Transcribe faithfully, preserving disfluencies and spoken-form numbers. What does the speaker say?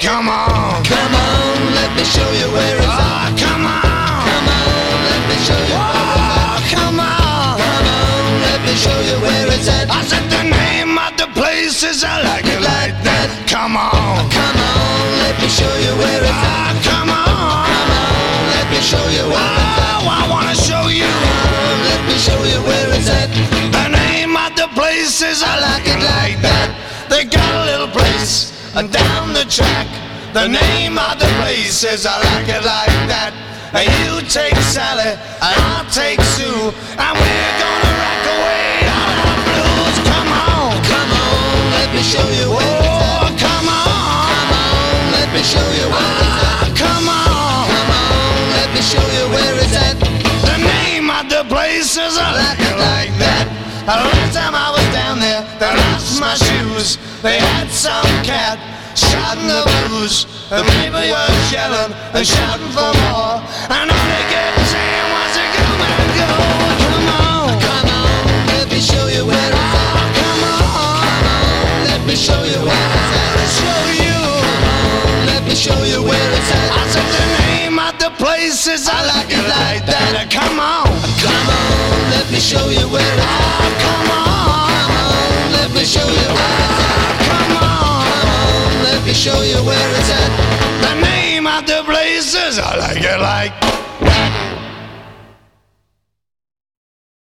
come on. Come on, let me show you where it's at. Oh, come on. Come on, let me show you where it's at. Oh, come on. Come on, let me show you where it's at. I said the name of the place is I like it like that. Come on. Come on, let me show you where it's at. Oh, come on. Come on, let me show you where it's at. Oh, I wanna show you. Let me show you where it's at. The name of the place is I like it like that. They got a little place uh, down the track. The name of the place is I like it like that. And you take Sally, and I'll take Sue, and we're gonna rock away all our blues. Come on, Come on, let me show you where it's at. oh, come on, Come on, let me show you where it's at. ah, come on. Come on, let me show you where it's at. The name of the place is I like it like that. The last time I was down there, they lost my shoes. They had some cat shouting the blues. The people were yelling and shouting for more. And all they kept saying was to come and go. Come on, Come on, let me show you where it's at. oh, come on. Come on, let me show you where it's at. I'll show you. Let me show you where it's at. I said the name of the place is I like it like that. Come on, Come on, let me show you where it's at. oh, come on. Come on, let me show you where it's at. Come on, Come on, let me show you where it's at. the name of the place is I like it like